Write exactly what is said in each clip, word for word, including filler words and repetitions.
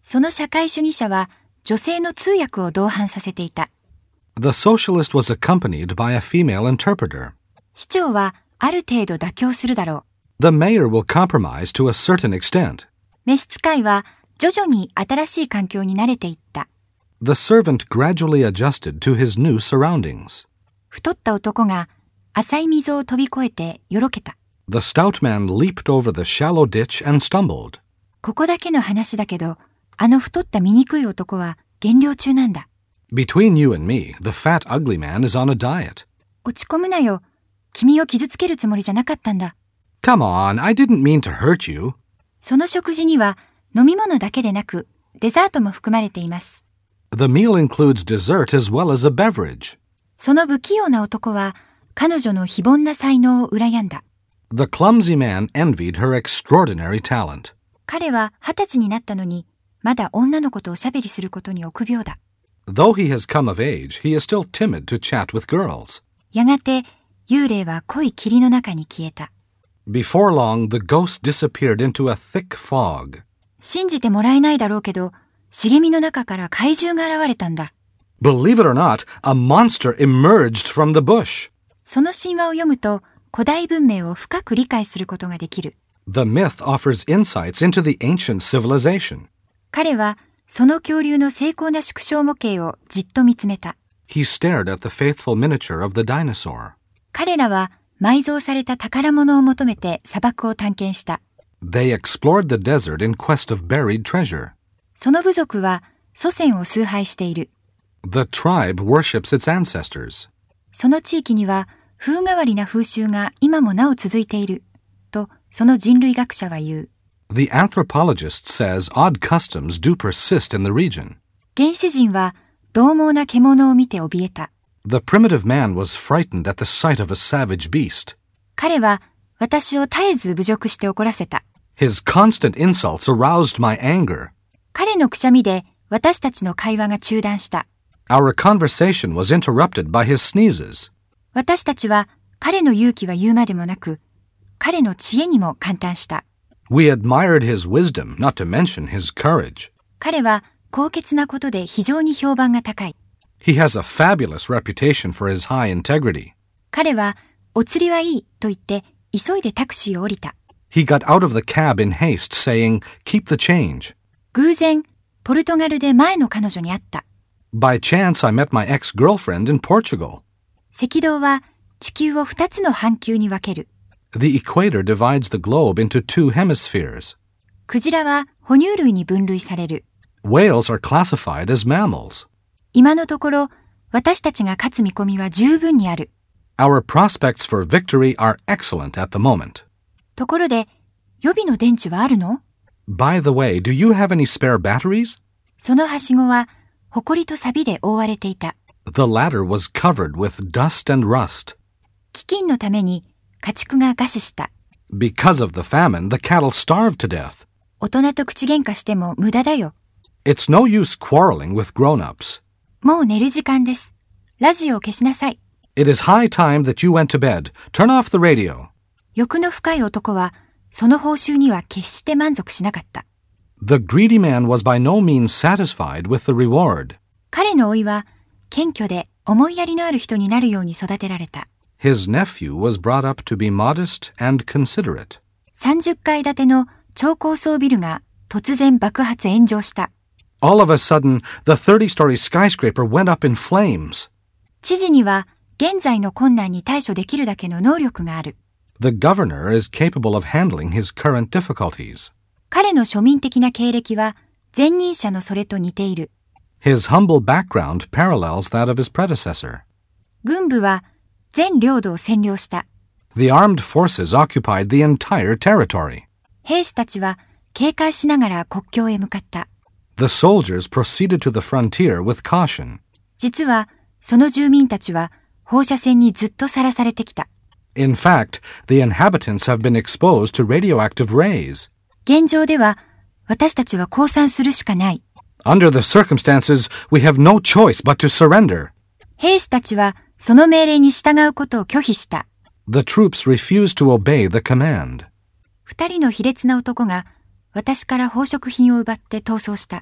その社会主義者は女性の通訳を同伴させていた。 The socialist was accompanied by a female interpreter. 市長はある程度妥協するだろう。 The mayor will compromise to a certain extent. 召使いは徐々に新しい環境に慣れていった。 The servant gradually adjusted to his new surroundings. 太った男が浅い溝を飛び越えてよろけた。 The stout man leaped over the shallow ditch and stumbled. ここだけの話だけど、あの太った醜い男は減量中なんだ。 Between you and me, the fat, ugly man is on a diet. 落ち込むなよ。君を傷つけるつもりじゃなかったんだ。 Come on, I didn't mean to hurt you. その食事には飲み物だけでなく、デザートも含まれています。 The meal includes dessert as well as a beverage. その不器用な男は、彼女の非凡な才能を羨んだ。 The clumsy man envied her extraordinary talent. 彼は二十歳になったのに、まだ女の子とおしゃべりすることに臆病だ。 Though he has come of age, he is still timid to chat with girls. やがて、幽霊は濃い霧の中に消えた。 Before long, the ghost disappeared into a thick fog. 信じてもらえないだろうけど、茂みの中から怪獣が現れたんだ。 Believe it or not, a monster emerged from the bush. その神話を読むと、古代文明を深く理解することができる。 The myth offers insights into the ancient civilization. 彼は、その恐竜の精巧な縮小模型をじっと見つめた。 He stared at the faithful miniature of the dinosaur. 彼らは、埋蔵された宝物を求めて砂漠を探検した。 They explored the desert in quest of buried treasure. その部族は祖先を崇拝している。 The tribe worships its ancestors. その地域には風変わりな風習が今もなお続いている。と、その人類学者は言う。 The anthropologist says odd customs do persist in the region. 原始人は獰猛な獣を見て怯えた。 The primitive man was frightened at the sight of a savage beast. 彼は私を絶えず侮辱して怒らせた。 His constant insults aroused my anger. 彼のくしゃみで私たちの会話が中断した。 Our conversation was interrupted by his sneezes. 私たちは彼の勇気は言うまでもなく、彼の知恵にも感嘆した。 We admired his wisdom, not to mention his courage. 彼は高潔なことで非常に評判が高い。 He has a fabulous reputation for his high integrity. 彼はお釣りはいいと言って急いでタクシーを降りた。 He got out of the cab in haste, saying, "Keep the change." 偶然、ポルトガルで前の彼女に会った。 By chance, I met my ex-girlfriend in Portugal. 赤道は地球を二つの半球に分ける。 The equator divides the globe into two hemispheres. クジラは哺乳類に分類される。 Whales are classified as mammals. 今のところ、私たちが勝つ見込みは十分にある。 Our prospects for victory are excellent at the moment. ところで、予備の電池はあるの？ By the way, do you have any spare batteries? そのはしごは、埃と錆で覆われていた。 The ladder was covered with dust and rust. 飢饉のために家畜が餓死した。 Because of the famine, the cattle starved to death. 大人と口喧嘩しても無駄だよ。 It's no use quarreling with grown-ups. もう寝る時間です。ラジオを消しなさい。 It is high time that you went to bed. Turn off the radio. 欲の深い男は、その報酬には決して満足しなかった。 The greedy man was by no means satisfied with the reward. 彼の甥は、謙虚で思いやりのある人になるように育てられた。 His nephew was brought up to be modest and considerate. さんじゅっかい建ての超高層ビルが突然爆発炎上した。 All of a sudden, the thirty-story skyscraper went up in flames. 知事には、現在の困難に対処できるだけの能力がある。 The governor is capable of handling his current difficulties. 彼の庶民的な経歴は前任者のそれと似ている。 His humble background parallels that of his predecessor. 軍部は全領土を占領した。 The armed forces occupied the entire territory. 兵士たちは警戒しながら国境へ向かった。 The soldiers proceeded to the frontier with caution. 実はその住民たちは放射線にずっとさらされてきた。 In fact, the inhabitants have been exposed to radioactive rays. 現状では私たちは降参するしかない。 Under the circumstances, we have no choice but to surrender. 兵士たちはその命令に従うことを拒否した。 The troops refused to obey the command. 二人の卑劣な男が私から宝飾品を奪って逃走した。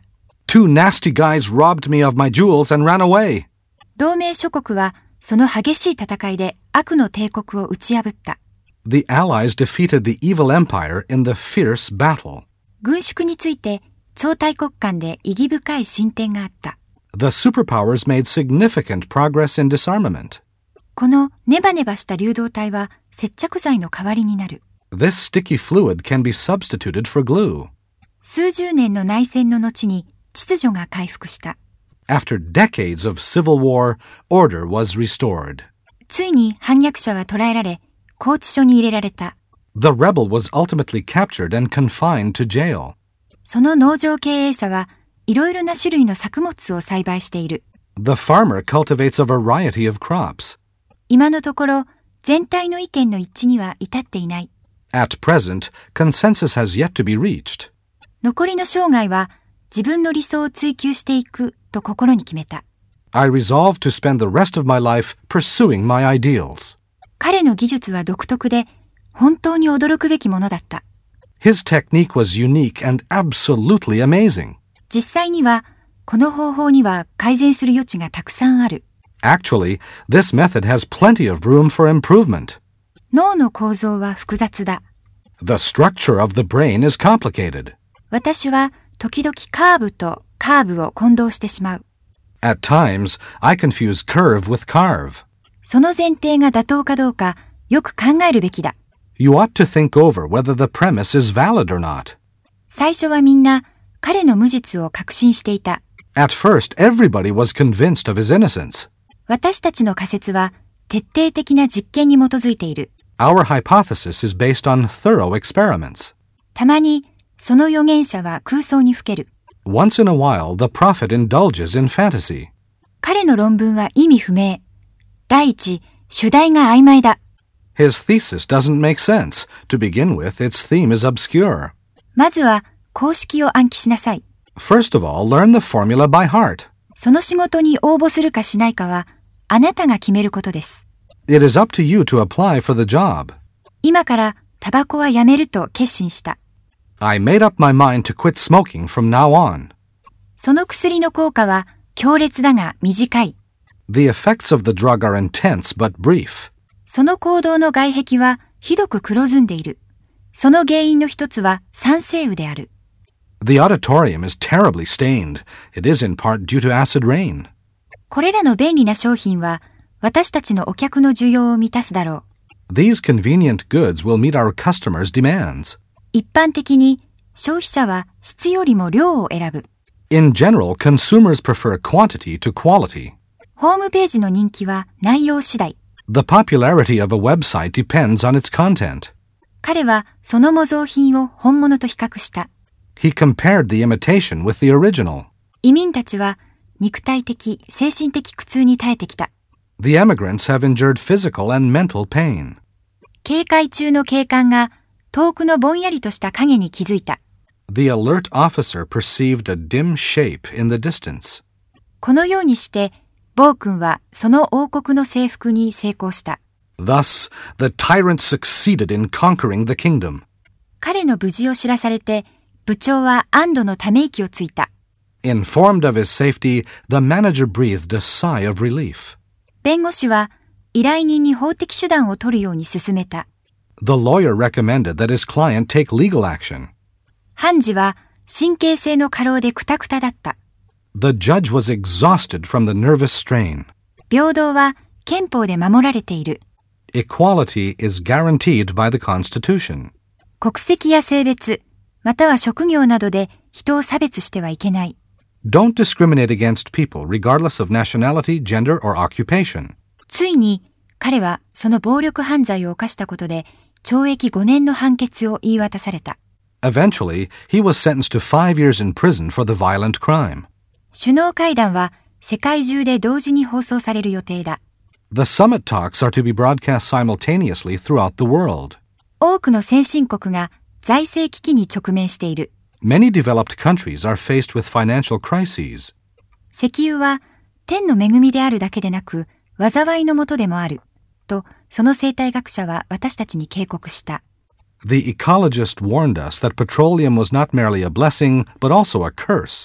Two nasty guys robbed me of my jewels and ran away. 同盟諸国はその激しい戦いで悪の帝国を打ち破った。 The Allies defeated the evil empire in the fierce battle. 軍縮について超大国間で意義深い進展があった。 The superpowers made significant progress in disarmament. このネバネバした流動体は接着剤の代わりになる。 This sticky fluid can be substituted for glue. 数十年の内戦の後に秩序が回復した。 After decades of civil war, order was restored. ついに反逆者は捕らえられ、拘置所に入れられた。 The rebel was ultimately captured and confined to jail. その農場経営者はいろいろな種類の作物を栽培している。 The farmer cultivates a variety of crops. 今のところ、全体の意見の一致には至っていない。 At present, consensus has yet to be reached. 残りの生涯は自分の理想を追求していくと心に決めた。 I resolve to spend the rest of my life pursuing my ideals. 彼の技術は独特で、本当に驚くべきものだった。 His technique was unique and absolutely amazing. 実際には、この方法には改善する余地がたくさんある。 Actually, this method has plenty of room for improvement. 脳の構造は複雑だ。 The structure of the brain is complicated. 私は時々カーブとカーブを混同してしまう。 At times, I confuse curve with carve. その前提が妥当かどうかよく考えるべきだ。 You ought to think over whether the premise is valid or not. 最初はみんな彼の無実を確信していた。 At first, everybody was convinced of his innocence. 私たちの仮説は徹底的な実験に基づいている。 Our hypothesis is based on thorough experiments. たまにその預言者は空想にふける。 Once in a while, the prophet indulges in fantasy. 彼の論文は意味不明。第一、主題が曖昧だ。 His thesis doesn't make sense. To begin with, its theme is obscure. まずは公式を暗記しなさい。 First of all, learn the formula by heart. その仕事に応募するかしないかはあなたが決めることです。 It is up to you to apply for the job. 今からタバコはやめると決心した。 I made up my mind to quit smoking from now on. その薬の効果は強烈だが短い。 The effects of the drug are intense but brief. その行動の外壁はひどく黒ずんでいる。その原因の一つは酸性雨である。 The auditorium is terribly stained. It is in part due to acid rain. これらの便利な商品は私たちのお客の需要を満たすだろう。 These convenient goods will meet our customers' demands. 一般的に消費者は質よりも量を選ぶ。 In general, consumers prefer quantity to quality. ホームページの人気は内容次第。 The popularity of a website depends on its content. 彼はその模造品を本物と比較した。 He compared the imitation with the original. 移民たちは肉体的、精神的苦痛に耐えてきた。 The emigrants have endured physical and mental pain. 警戒中の警官が遠くのぼんやりとした影に気づいた。 The alert officer perceived a dim shape in the distance. このようにして、暴君はその王国の征服に成功した。 Thus, the tyrant succeeded in conquering the kingdom. 彼の無事を知らされて、部長は安堵のため息をついた。 Informed of his safety, the manager breathed a sigh of relief. 弁護士は依頼人に法的手段を取るように勧めた。 The lawyer recommended that his client take legal action. 判事は神経性の過労でクタクタだった。 The judge was exhausted from the nervous strain. 平等は憲法で守られている。 Equality is guaranteed by the Constitution. 国籍や性別、または職業などで人を差別してはいけない。 Don't discriminate against people regardless of nationality, gender, or occupation. ついに彼はその暴力犯罪を犯したことで懲役ごねんの判決を言い渡された。 Eventually, he was sentenced to five years in prison for the violent crime. 首脳会談は世界中で同時に放送される予定だ。 The summit talks are to be broadcast simultaneously throughout the world. 多くの先進国が財政危機に直面している。 Many developed countries are faced with financial crises. 石油は天の恵みであるだけでなく、災いのもとでもある。と、その生態学者は私たちに警告した。 The ecologist warned us that petroleum was not merely a blessing, but also a curse.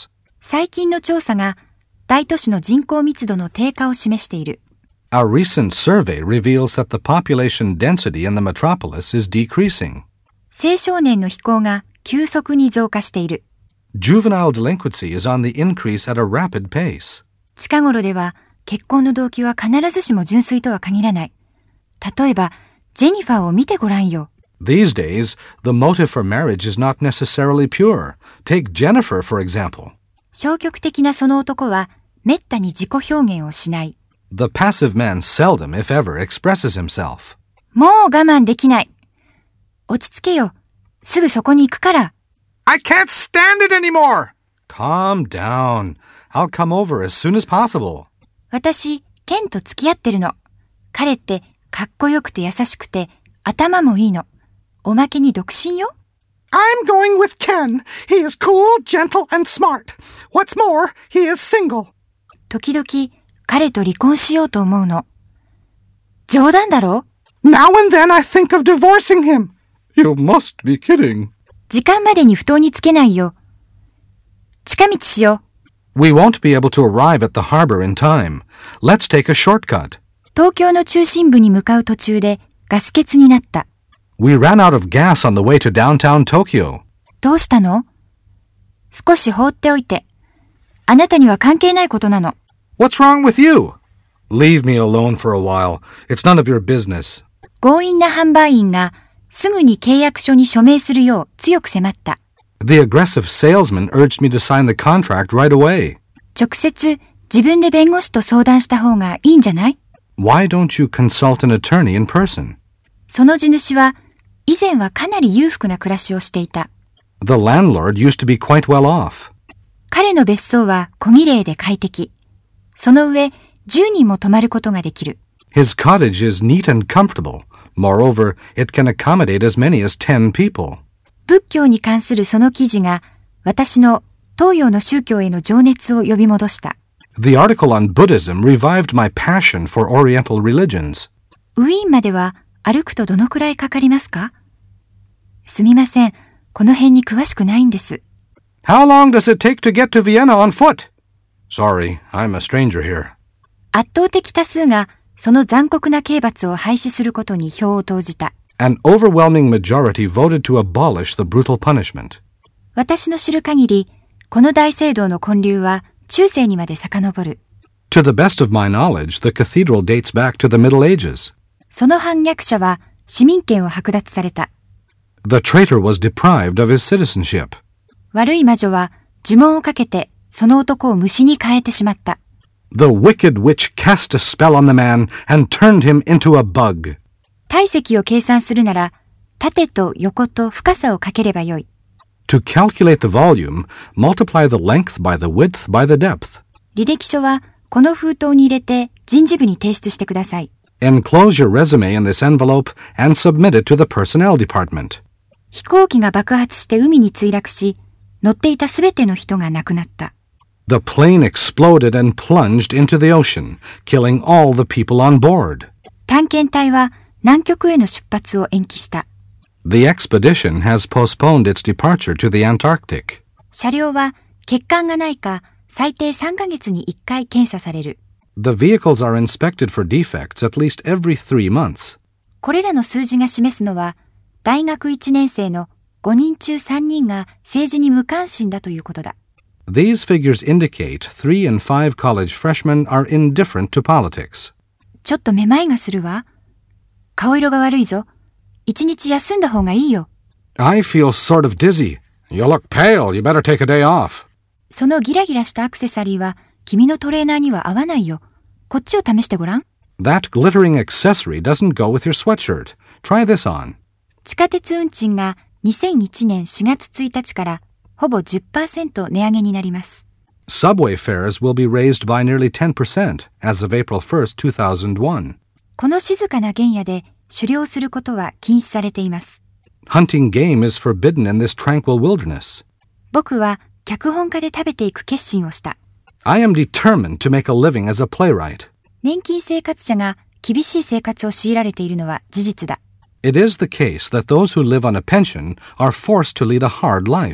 最近の調査が大都市の人口密度の低下を示している。 A recent survey reveals that the population density in the metropolis is decreasing. 青少年の非行が急速に増加している。 Juvenile delinquency is on the increase at a rapid pace. 近頃では結婚の動機は必ずしも純粋とは限らない。例えば、ジェニファーを見てごらんよ。 These days, the motive for marriage is not necessarily pure. Take Jennifer, for example. 消極的なその男はめったに自己表現をしない。 The passive man seldom, if ever, expresses himself. もう我慢できない。落ち着けよ。すぐそこに行くから。 I can't stand it anymore! Calm down. I'll come over as soon as possible. 私、ケンと付き合ってるの。彼ってかっこよくて優しくて頭もいいの。おまけに独身よ。 I'm going with Ken. He is cool, gentle, and smart. What's more, he is single. 時々彼と離婚しようと思うの。冗談だろ？ Now and then I think of divorcing him. You must be kidding. 時間までに不当につけないよ。近道しよう。We won't be able to arrive at the harbor in time. Let's take a shortcut. 東京の中心部に向かう途中でガス欠になった。 We ran out of gas on the way to downtown Tokyo. どうしたの？少し放っておいて。あなたには関係ないことなの。 What's wrong with you? Leave me alone for a while. It's none of your business. 強引な販売員がすぐに契約書に署名するよう強く迫った。 The aggressive salesman urged me to sign the contract right away. 直接自分で弁護士と相談した方がいいんじゃない？ Why don't you consult an attorney in person? その地主は以前はかなり裕福な暮らしをしていた。 The landlord used to be quite well off. 彼の別荘は小綺麗で快適。その上、じゅうにんも泊まることができる。 His cottage is neat and comfortable. Moreover, it can accommodate as many as ten people. 仏教に関するその記事が私の東洋の宗教への情熱を呼び戻した。 The article on Buddhism revived my passion for Oriental religions. ウィーンまでは歩くとどのくらいかかりますか？すみません。この辺に詳しくないんです。 How long does it take to get to Vienna on foot? Sorry, I'm a stranger here. 圧倒的多数がその残酷な刑罰を廃止することに票を投じた。 An overwhelming majority voted to abolish the brutal punishment. 私の知る限り、この大聖堂の建立は中世にまで遡る。 To the best of my knowledge, the cathedral dates back to the Middle Ages. その反逆者は市民権を剥奪された。 The traitor was deprived of his citizenship. 悪い魔女は呪文をかけてその男を虫に変えてしまった。 The wicked witch cast a spell on the man and turned him into a bug. 体積を計算するなら、縦と横と深さをかければよい。 To calculate the volume, multiply the length by the width by the depth. 履歴書はこの封筒に入れて人事部に提出してください。 Enclose your resume in this envelope and submit it to the personnel department. 飛行機が爆発して海に墜落し、乗っていたすべての人が亡くなった。 The plane exploded and plunged into the ocean, killing all the people on board. 探検隊は南極への出発を延期した。 The expedition has postponed its departure to the Antarctic. 車両は欠陥がないか最低さんかげつにいっかい検査される。 The vehicles are inspected for defects at least every three months. これらの数字が示すのは、大学いちねん生のごにん中さんにんが政治に無関心だということだ。 These figures indicate three in five college freshmen are indifferent to politics. ちょっとめまいがするわ。顔色が悪いぞ。一日休んだ方がいいよ。 I feel sort of dizzy. You look pale. You better take a day off. そのギラギラしたアクセサリーは君のトレーナーには合わないよ。こっちを試してごらん。 That glittering accessory doesn't go with your sweatshirt. Try this on. 地下鉄運賃がにせんいちねんしがつついたちからほぼ じゅっパーセント 値上げになります。 Subway fares will be raised by nearly ten percent as of April first, two thousand one. この静かな原野で狩猟することは禁止されています。 Hunting game is forbidden in this tranquil wilderness. 僕は脚本家で食べていく決心をした。 I am determined to make a living as a playwright. 年金生活者が厳しい生活を強いられているのは事実だ。 It is the case that those who live on a pension are forced to lead a hard life.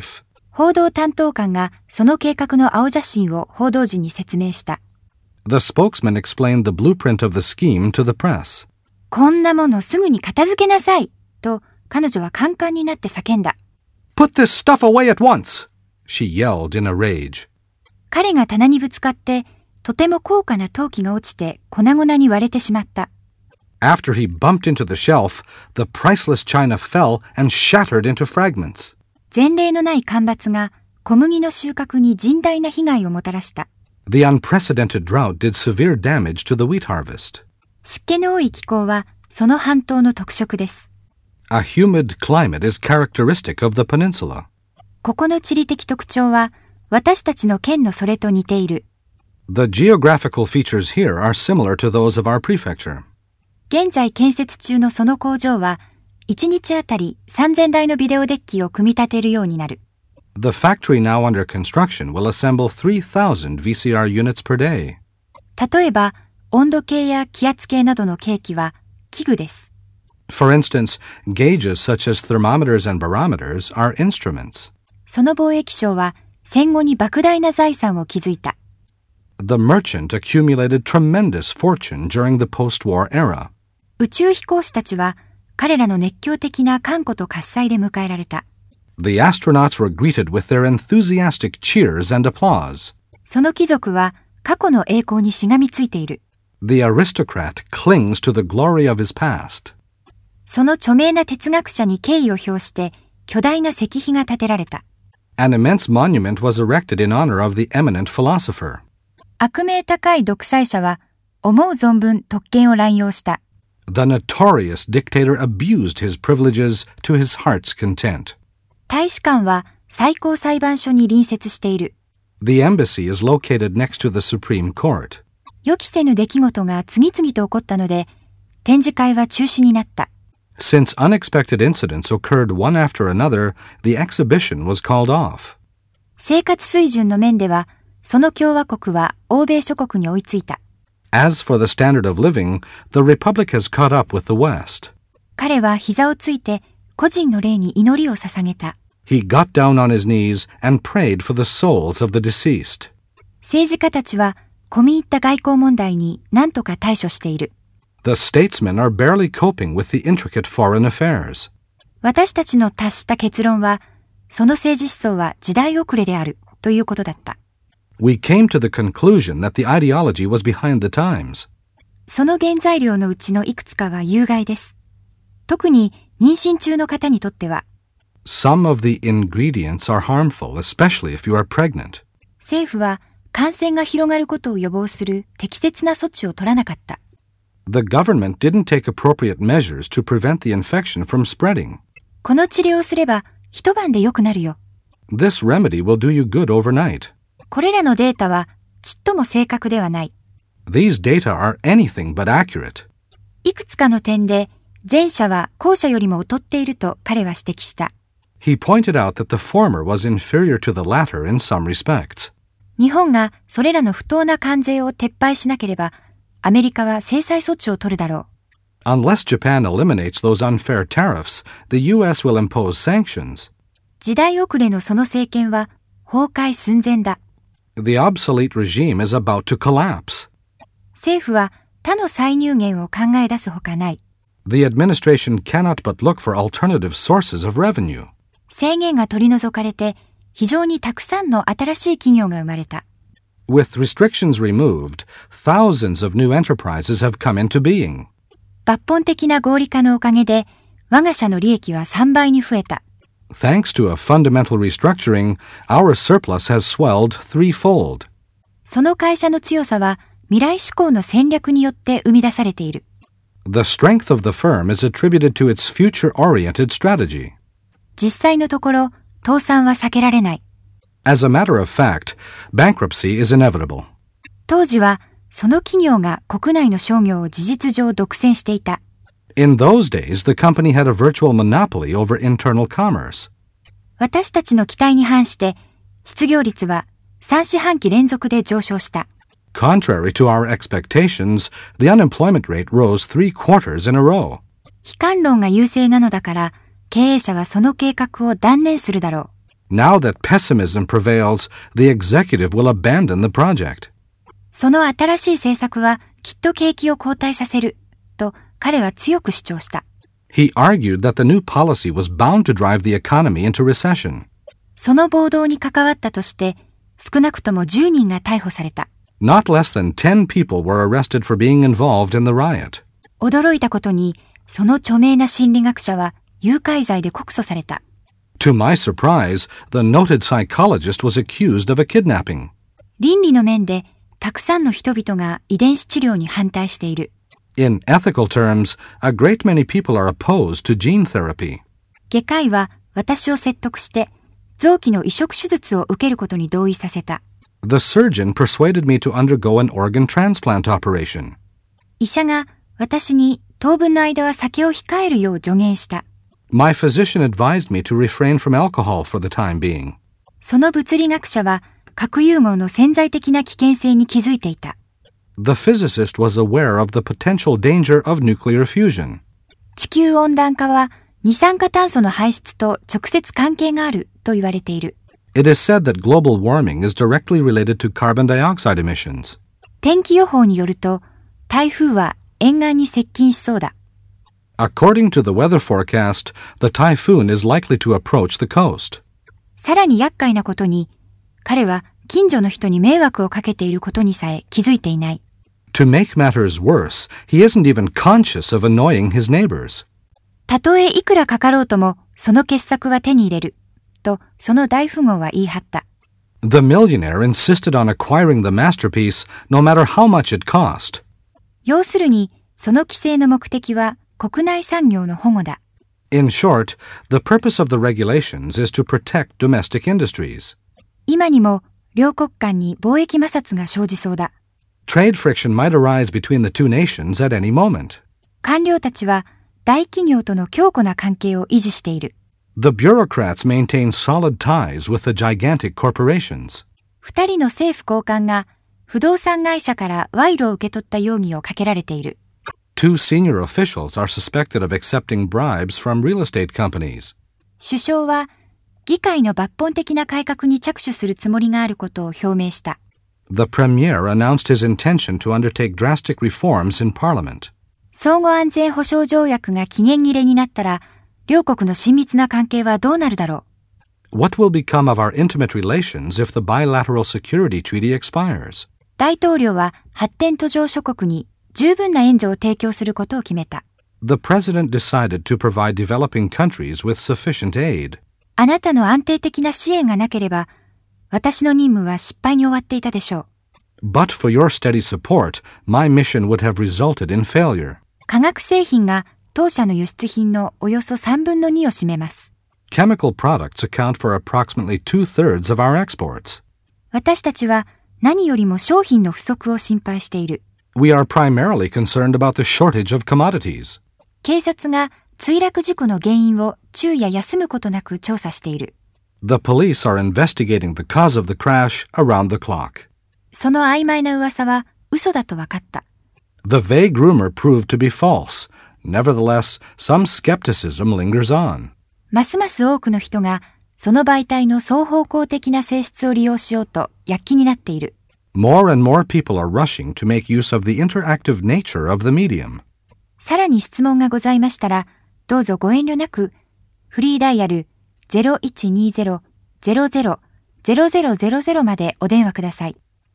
報道担当官がその計画の青写真を報道陣に説明した。 The spokesman explained the blueprint of the scheme to the press. こんなものすぐに片付けなさいと彼女はカンカンになって叫んだ。 Put this stuff away at once! She yelled in a rage. 彼が棚にぶつかってとても高価な陶器が落ちて粉々に割れてしまった。 After he bumped into the shelf, the priceless china fell and shattered into fragments. 前例のない干ばつが小麦の収穫に甚大な被害をもたらした。 The unprecedented drought did severe damage to the wheat harvest. 湿気の多い気候はその半島の特色です。 A humid climate is characteristic of the peninsula. ここの地理的特徴は私たちの県のそれと似ている。 The geographical features here are similar to those of our prefecture. 現在建設中のその工場はいちにちあたりさんぜんだいのビデオデッキを組み立てるようになる。 The factory now under construction will assemble three thousand V C R units per day. 例えば、温度計や気圧計などの計器は器具です。 For instance, gauges such as thermometers and barometers are instruments. その貿易商は戦後に莫大な財産を築いた。 The merchant accumulated tremendous fortune during the post-war era. 宇宙飛行士たちは彼らの熱狂的な歓呼と喝采で迎えられた。 The astronauts were greeted with their enthusiastic cheers and applause. その貴族は過去の栄光にしがみついている。 The aristocrat clings to the glory of his past. その著名な哲学者に敬意を表して巨大な石碑が建てられた。 An immense monument was erected in honor of the eminent philosopher. 悪名高い独裁者は思う存分特権を乱用した。 The notorious dictator abused his privileges to his heart's content. 大使館は最高裁判所に隣接している。 The embassy is located next to the Supreme Court. 予期せぬ出来事が次々と起こったので、展示会は中止になった。 Since unexpected incidents occurred one after another, the exhibition was called off. 生活水準の面では、その共和国は欧米諸国に追いついた。 As for the standard of living, the Republic has caught up with the West. 彼は膝をついて個人の霊に祈りを捧げた。 He got down on his knees and prayed for the souls of the deceased. 政治家たちは込み入った外交問題に何とか対処している。 The statesmen are barely coping with the intricate foreign affairs. 私たちの達した結論は、その政治思想は時代遅れであるということだった。 We came to the conclusion that the ideology was behind the times. その原材料のうちのいくつかは有害です。特に妊娠中の方にとっては。 Some of the ingredients are harmful, especially if you are pregnant. 政府は感染が広がることを予防する適切な措置を取らなかった。 The government didn't take appropriate measures to prevent the infection from spreading. この治療をすれば一晩で良くなるよ。 This remedy will do you good overnight. これらのデータはちっとも正確ではない。 These data are anything but accurate. いくつかの点で前者は後者よりも劣っていると彼は指摘した。 He pointed out that the former was inferior to the latter in some respects. 日本がそれらの不当な関税を撤廃しなければ、アメリカは制裁措置を取るだろう。 Unless Japan eliminates those unfair tariffs, the U S will impose sanctions. 時代遅れのその政権は崩壊寸前だ。 The obsolete regime is about to collapse. 政府は他の歳入源を考え出すほかない。 The administration cannot but look for alternative sources of revenue. 制限が取り除かれて、非常にたくさんの新しい企業が生まれた。 With restrictions removed, thousands of new enterprises have come into being. 抜本的な合理化のおかげで、我が社の利益はさんばいに増えた。 Thanks to a fundamental restructuring, our surplus has swelled threefold. その会社の強さは未来志向の戦略によって生み出されている。 The strength of the firm is attributed to its future-oriented strategy. 実際のところ、倒産は避けられない。 As a matter of fact, bankruptcy is inevitable. 当時は、その企業が国内の商業を事実上独占していた。 In those days, the company had a virtual monopoly over internal commerce. 私たちの期待に反して、失業率はさん四半期連続で上昇した。 Contrary to our expectations, the unemployment rate rose three quarters in a row. 悲観論が優勢なのだから、経営者はその計画を断念するだろ Now that pessimism prevails, the executive will abandon the project. その新しい政策はきっと景気を後退させる、と彼は強く主張した。 He argued that the new policy was bound to drive the economy into recession. その暴動に関わったとして、少なくともじゅうにんが逮捕された。 Not less than ten people were arrested for being involved in the riot. 驚いたことに、その著名な心理学者は誘拐罪で告訴された。 To my surprise, the noted psychologist was accused of a kidnapping. 倫理の面で、たくさんの人々が遺伝子治療に反対している。 In ethical terms, a great many people are opposed to gene therapy. 外科医は私を説得して、臓器の移植手術を受けることに同意させた。 The surgeon persuaded me to undergo an organ transplant operation. 医者が私に当分の間は酒を控えるよう助言した。 My physician advised me to refrain from alcohol for the time being. その物理学者は核融合の潜在的な危険性に気づいていた。 The physicist was aware of the potential danger of nuclear fusion. 地球温暖化は二酸化炭素の排出と直接関係があると言われている。 It is said that global warming is directly related to carbon dioxide emissions. 天気予報によると、台風は沿岸に接近しそうだ。 According to the weather forecast, the typhoon is likely to approach the coast. さらに厄介なことに、彼は近所の人に迷惑をかけていることにさえ気づいていない。 To make matters worse, he isn't even conscious of annoying his neighbors. たとえいくらかかろうとも、その傑作は手に入れる。と、その大富豪は言い張った。 The millionaire insisted on acquiring the masterpiece, no matter how much it cost. 要するに、その規制の目的は国内産業の保護だ。 In short, the purpose of the regulations is to protect domestic industries. 今にも両国間に貿易摩擦が生じそうだ。 Trade friction might arise between the two nations at any moment. 官僚たちは大企業との強固な関係を維持している。 The bureaucrats maintain solid ties with the gigantic corporations. 二人の政府高官が不動産会社から賄賂を受け取った容疑をかけられている。 Two senior officials are suspected of accepting bribes from real estate companies. 首相は議会の抜本的な改革に着手するつもりがあることを表明した。 The premier announced his intention to undertake drastic reforms in parliament. 相互安全保障条約が期限切れになったら、両国の親密な関係はどうなるだろう What will become of our intimate relations if the bilateral security treaty expires? 大統領は発展途上諸国に十分な援助を提供することを決めた。 The president decided to provide developing countries with sufficient aid. あなたの安定的な支援がなければ、私の任務は失敗に終わっていたでしょう。But for your steady support, my mission would have resulted in failure. 化学製品が当社の輸出品のおよそ三分の二を占めます。 Chemical products account for approximately two-thirds of our exports. 私たちは何よりも商品の不足を心配している。 We are primarily concerned about the shortage of commodities. 警察が墜落事故の原因を昼夜休むことなく調査している。 The police are investigating the cause of the crash around the clock. その曖昧な噂は嘘だと分かった。 The vague rumor proved to be false. Nevertheless, some skepticism lingers on. ますます多くの人がその媒体の双方向的な性質を利用しようと躍起になっている。 More and more people are rushing to make use of the interactive nature of the medium. さらに質問がございましたら、どうぞご遠慮なく、フリーダイヤル ゼロいちにゼロ ゼロゼロ ゼロゼロゼロゼロ までお電話ください。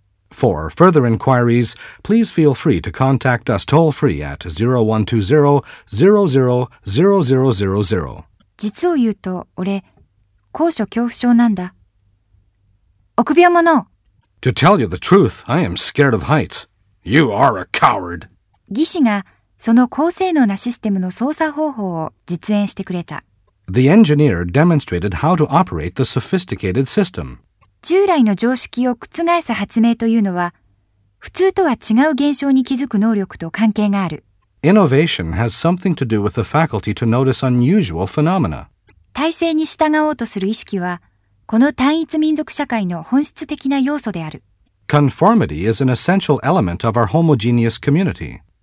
For further inquiries, please feel free to contact us toll-free at ゼロいちにゼロ ゼロゼロ ゼロゼロゼロゼロ。 実を言うと、俺、高所恐怖症なんだ。臆病者。 To tell you the truth, I am scared of heights. You are a coward. 技師がその高性能なシステムの操作方法を実演してくれた。 The engineer demonstrated how to operate the sophisticated system. 従来の常識を覆す発明というのは、普通とは違う現象に気づく能力と関係がある。 Innovation has something to do with the faculty to notice unusual phenomena. 体制に従おうとする意識は、この単一民族社会の本質的な要素である。 Conformity is an essential element of our homogeneous community.